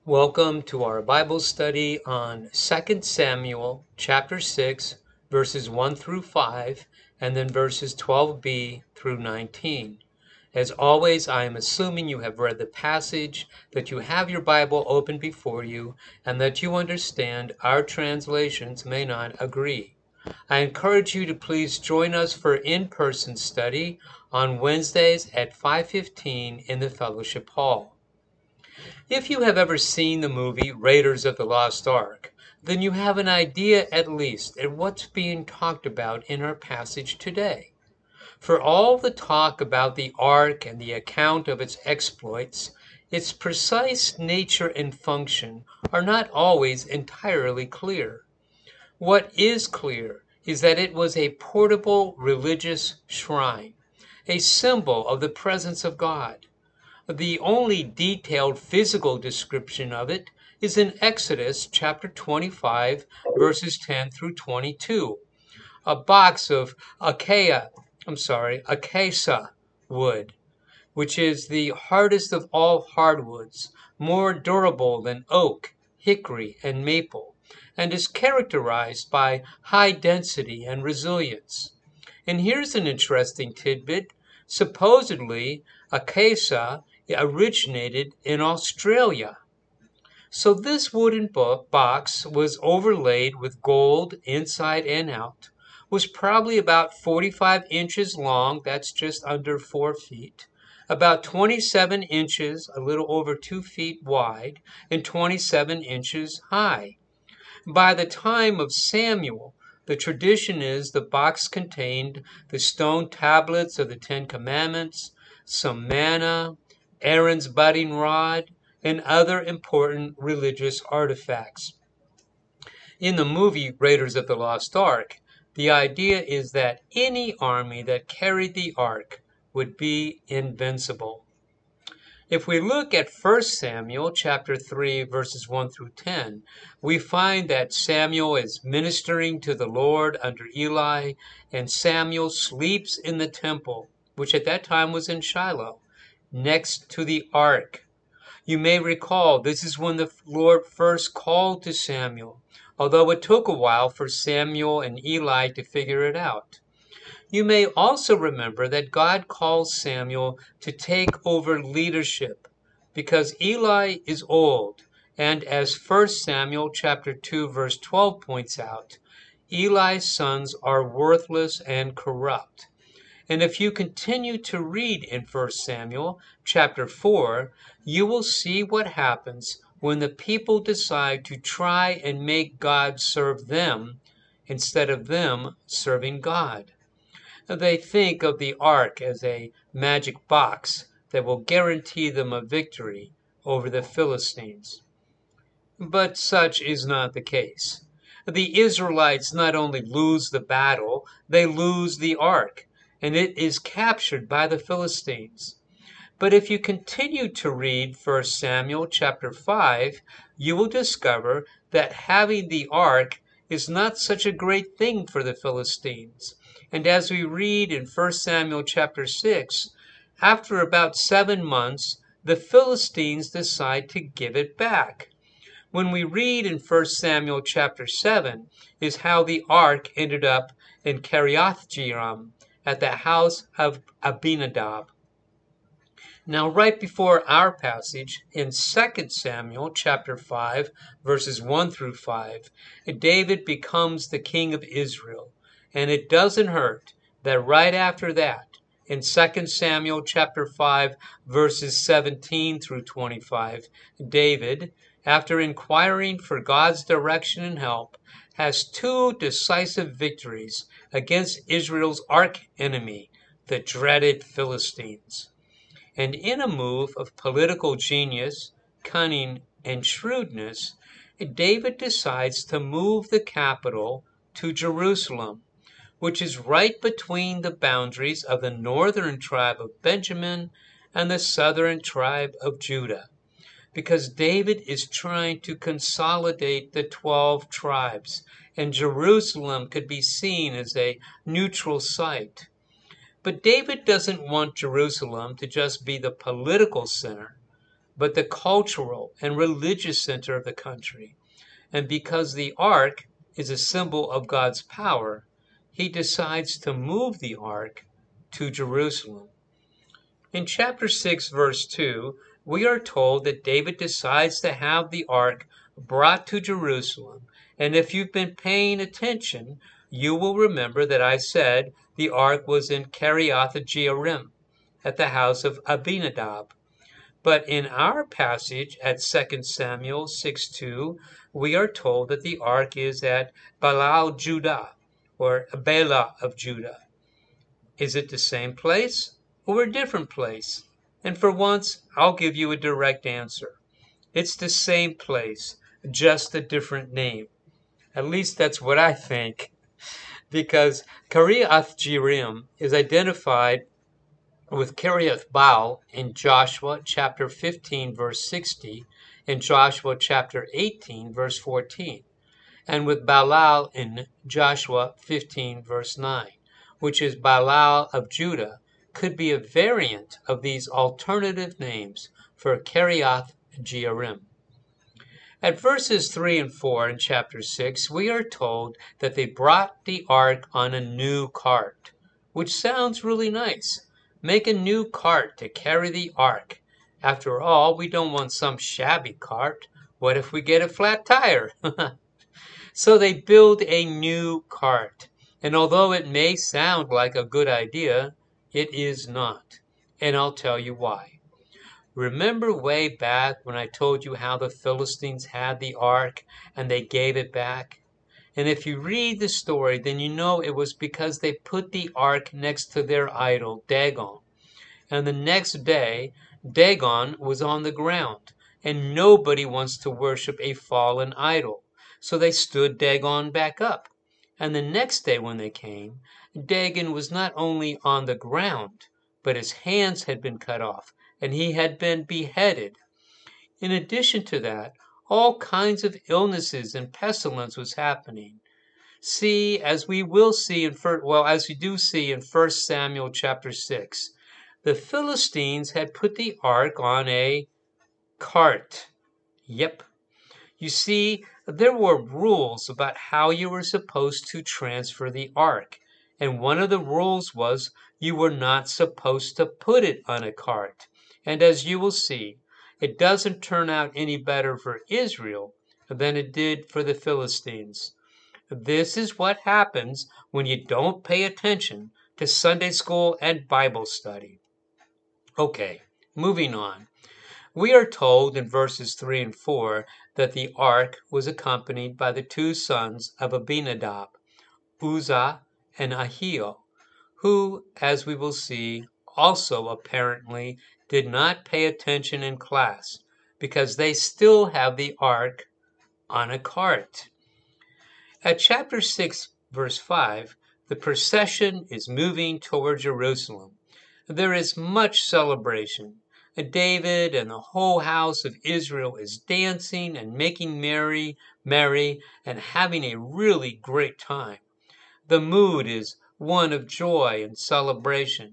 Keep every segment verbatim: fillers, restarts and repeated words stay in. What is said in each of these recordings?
Welcome to our Bible study on Second Samuel chapter six, verses one through five, and then verses twelve b through nineteen. As always, I am assuming you have read the passage, that you have your Bible open before you, and that you understand our translations may not agree. I encourage you to please join us for in-person study on Wednesdays at five fifteen in the Fellowship Hall. If you have ever seen the movie Raiders of the Lost Ark, then you have an idea at least at what's being talked about in our passage today. For all the talk about the Ark and the account of its exploits, its precise nature and function are not always entirely clear. What is clear is that it was a portable religious shrine, a symbol of the presence of God. The only detailed physical description of it is in Exodus chapter twenty-five, verses ten through twenty-two. A box of acacia, I'm sorry, acacia wood, which is the hardest of all hardwoods, more durable than oak, hickory, and maple, and is characterized by high density and resilience. And here's an interesting tidbit. Supposedly, acacia originated in Australia. So this wooden box was overlaid with gold inside and out, was probably about forty-five inches long, that's just under four feet, about twenty-seven inches, a little over two feet wide, and twenty-seven inches high. By the time of Samuel, the tradition is the box contained the stone tablets of the Ten Commandments, some manna, Aaron's budding rod, and other important religious artifacts. In the movie Raiders of the Lost Ark, the idea is that any army that carried the Ark would be invincible. If we look at First Samuel chapter three, verses one through ten, we find that Samuel is ministering to the Lord under Eli, and Samuel sleeps in the temple, which at that time was in Shiloh, next to the ark. You may recall this is when the Lord first called to Samuel, although it took a while for Samuel and Eli to figure it out. You may also remember that God calls Samuel to take over leadership because Eli is old, and as First Samuel chapter two verse twelve points out, Eli's sons are worthless and corrupt. And if you continue to read in First Samuel chapter four, you will see what happens when the people decide to try and make God serve them instead of them serving God. They think of the ark as a magic box that will guarantee them a victory over the Philistines. But such is not the case. The Israelites not only lose the battle, they lose the ark, and it is captured by the Philistines. But if you continue to read First Samuel chapter five, you will discover that having the ark is not such a great thing for the Philistines. And as we read in First Samuel chapter six, after about seven months, the Philistines decide to give it back. When we read in First Samuel chapter seven is how the ark ended up in Kiriath-jearim at the house of Abinadab. Now, right before our passage in Second Samuel chapter five, verses one through five, David becomes the king of Israel. And it doesn't hurt that right after that, in Second Samuel chapter five, verses seventeen through twenty-five, David, after inquiring for God's direction and help, has two decisive victories against Israel's arch enemy, the dreaded Philistines. And in a move of political genius, cunning, and shrewdness, David decides to move the capital to Jerusalem, which is right between the boundaries of the northern tribe of Benjamin and the southern tribe of Judah, because David is trying to consolidate the twelve tribes, and Jerusalem could be seen as a neutral site. But David doesn't want Jerusalem to just be the political center, but the cultural and religious center of the country. And because the ark is a symbol of God's power, he decides to move the ark to Jerusalem. In chapter six, verse two, we are told that David decides to have the ark brought to Jerusalem. And if you've been paying attention, you will remember that I said the ark was in Kiriath Jearim, at the house of Abinadab. But in our passage at Second Samuel six two, we are told that the ark is at Balal Judah, or Bela of Judah. Is it the same place or a different place? And for once, I'll give you a direct answer. It's the same place, just a different name. At least that's what I think, because Kiriath Jearim is identified with Kiriath Baal in Joshua chapter fifteen, verse sixty, and Joshua chapter eighteen, verse fourteen, and with Balal in Joshua fifteen, verse nine, which is Balal of Judah, could be a variant of these alternative names for Kiriath Jearim. At verses three and four in chapter six, we are told that they brought the ark on a new cart, which sounds really nice. Make a new cart to carry the ark. After all, we don't want some shabby cart. What if we get a flat tire? So they build a new cart. And although it may sound like a good idea, it is not. And I'll tell you why. Remember way back when I told you how the Philistines had the ark and they gave it back? And if you read the story, then you know it was because they put the ark next to their idol, Dagon. And the next day, Dagon was on the ground, and nobody wants to worship a fallen idol. So they stood Dagon back up. And the next day when they came, Dagon was not only on the ground, but his hands had been cut off, and he had been beheaded. In addition to that, all kinds of illnesses and pestilence was happening. See, as we will see in first, well, as we do see in First Samuel chapter six, the Philistines had put the ark on a cart. Yep. You see, there were rules about how you were supposed to transfer the ark. And one of the rules was you were not supposed to put it on a cart. And as you will see, it doesn't turn out any better for Israel than it did for the Philistines. This is what happens when you don't pay attention to Sunday school and Bible study. Okay, moving on. We are told in verses three and four that the ark was accompanied by the two sons of Abinadab, Uzzah and Ahio, who, as we will see, also apparently did not pay attention in class because they still have the ark on a cart. At chapter six, verse five, the procession is moving toward Jerusalem. There is much celebration. David and the whole house of Israel is dancing and making merry, merry, and having a really great time. The mood is one of joy and celebration.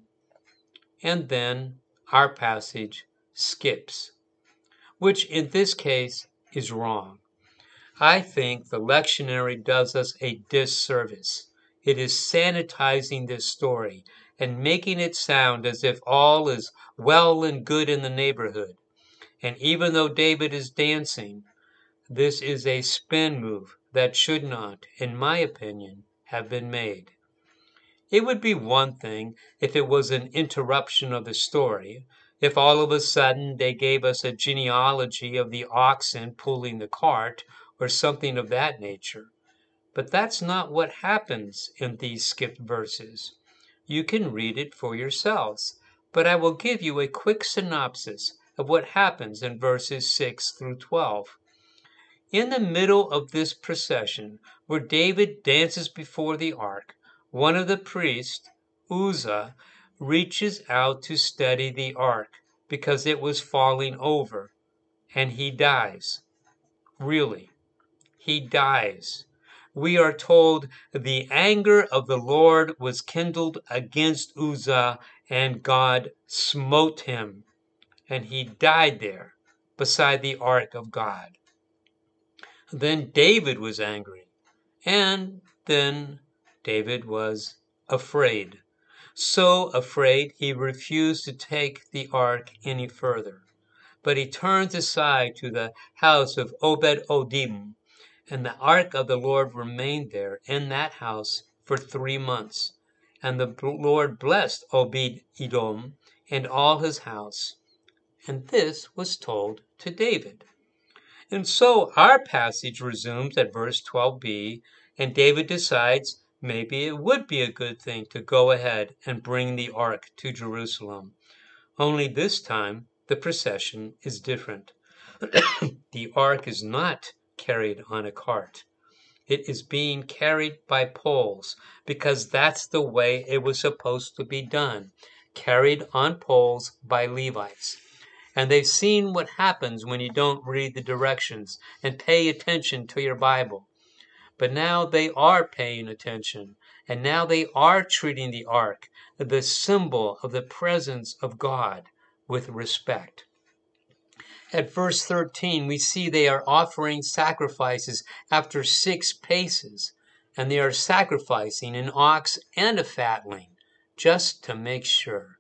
And then our passage skips, which in this case is wrong. I think the lectionary does us a disservice. It is sanitizing this story and making it sound as if all is well and good in the neighborhood. And even though David is dancing, this is a spin move that should not, in my opinion, have been made. It would be one thing if it was an interruption of the story, if all of a sudden they gave us a genealogy of the oxen pulling the cart or something of that nature. But that's not what happens in these skipped verses. You can read it for yourselves, but I will give you a quick synopsis of what happens in verses six through twelve. In the middle of this procession, where David dances before the ark, one of the priests, Uzzah, reaches out to steady the ark because it was falling over, and he dies. Really, he dies. We are told the anger of the Lord was kindled against Uzzah, and God smote him, and he died there beside the ark of God. Then David was angry, and then David was afraid. So afraid he refused to take the ark any further. But he turns aside to the house of Obed-Edom, and the ark of the Lord remained there in that house for three months. And the Lord blessed Obed-Edom and all his house. And this was told to David. And so our passage resumes at verse twelve b, and David decides maybe it would be a good thing to go ahead and bring the ark to Jerusalem. Only this time the procession is different. The ark is not carried on a cart. It is being carried by poles, because that's the way it was supposed to be done, carried on poles by Levites. And they've seen what happens when you don't read the directions and pay attention to your Bible. But now they are paying attention, and now they are treating the ark, the symbol of the presence of God, with respect. At verse thirteen, we see they are offering sacrifices after six paces, and they are sacrificing an ox and a fatling, just to make sure.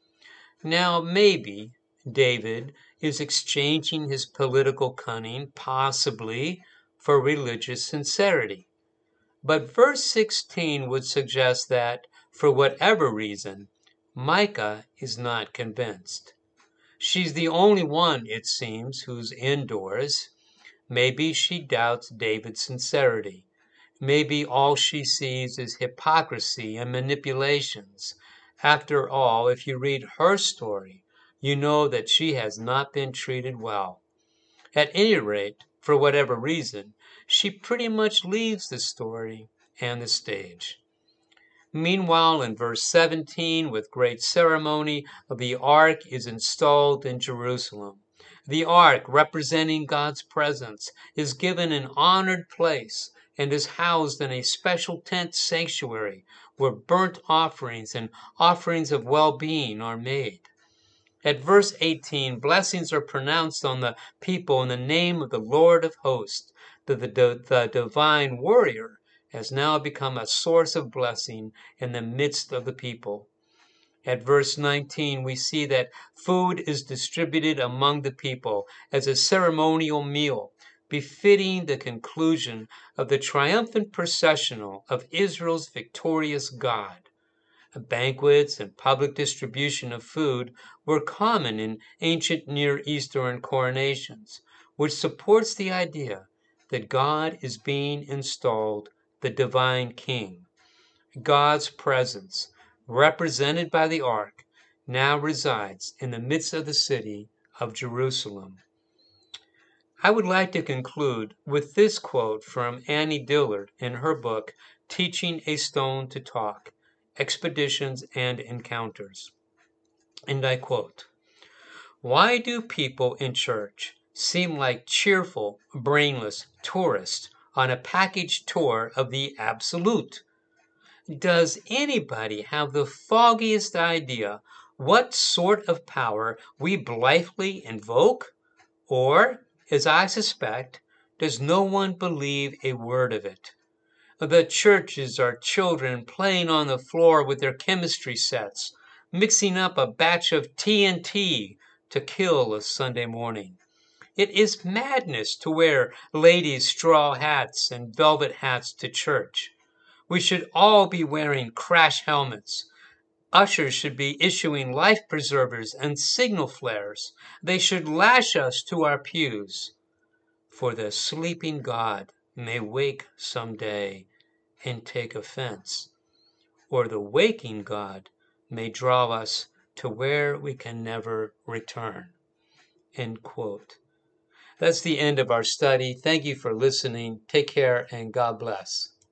Now, maybe David is exchanging his political cunning, possibly, for religious sincerity. But verse sixteen would suggest that, for whatever reason, Micah is not convinced. She's the only one, it seems, who's indoors. Maybe she doubts David's sincerity. Maybe all she sees is hypocrisy and manipulations. After all, if you read her story, you know that she has not been treated well. At any rate, for whatever reason, she pretty much leaves the story and the stage. Meanwhile, in verse seventeen, with great ceremony, the ark is installed in Jerusalem. The ark, representing God's presence, is given an honored place and is housed in a special tent sanctuary where burnt offerings and offerings of well-being are made. At verse eighteen, blessings are pronounced on the people in the name of the Lord of hosts. The, the, the divine warrior has now become a source of blessing in the midst of the people. At verse nineteen, we see that food is distributed among the people as a ceremonial meal, befitting the conclusion of the triumphant processional of Israel's victorious God. Banquets and public distribution of food were common in ancient Near Eastern coronations, which supports the idea that God is being installed, the divine king. God's presence, represented by the ark, now resides in the midst of the city of Jerusalem. I would like to conclude with this quote from Annie Dillard in her book, Teaching a Stone to Talk, Expeditions and Encounters. And I quote, "Why do people in church seem like cheerful, brainless tourists on a package tour of the absolute? Does anybody have the foggiest idea what sort of power we blithely invoke? Or, as I suspect, does no one believe a word of it? The churches are children playing on the floor with their chemistry sets, mixing up a batch of T N T to kill a Sunday morning. It is madness to wear ladies' straw hats and velvet hats to church. We should all be wearing crash helmets. Ushers should be issuing life preservers and signal flares. They should lash us to our pews. For the sleeping God may wake someday and take offense, or the waking God may draw us to where we can never return." End quote. That's the end of our study. Thank you for listening. Take care and God bless.